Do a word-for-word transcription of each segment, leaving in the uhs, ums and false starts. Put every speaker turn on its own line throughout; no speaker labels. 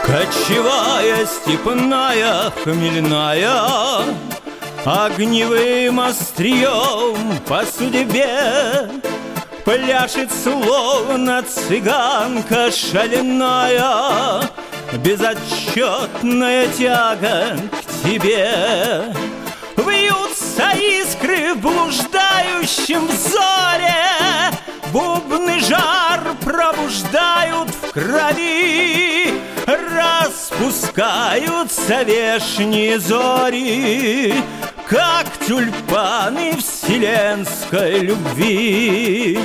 Кочевая, степная, хмельная, огневым острием по судьбе пляшет, словно цыганка шальная, безотчетная тяга к тебе. Вьются искры в блуждающем взоре, бубны жар пробуждают в крови, распускаются вешние зори, как тюльпаны вселенской любви.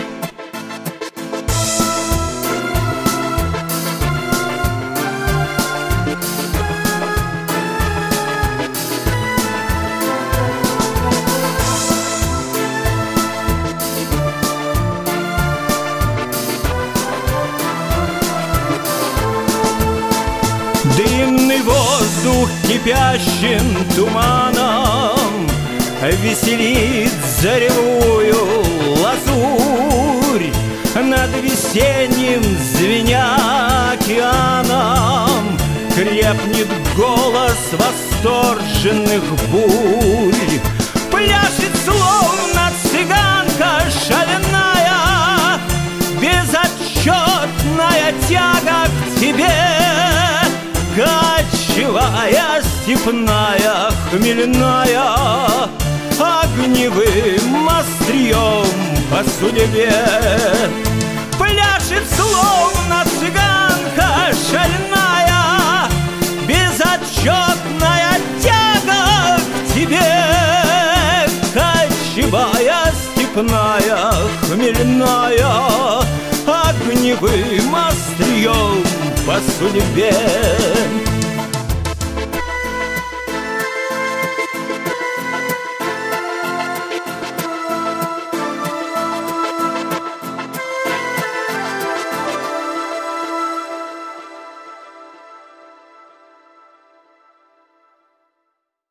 Дымный воздух кипящим туманом веселит заревую лазурь над весенним звеня океаном. Крепнет голос восторженных бурь, пляшет, словно цыганка шальная, безотчетная тяга к тебе. Кочевая, степная, хмельная, огневым острием по судьбе пляшет, словно цыганка шальная, безотчетная тяга к тебе. Кочевая, степная, хмельная, огневым острием по судьбе.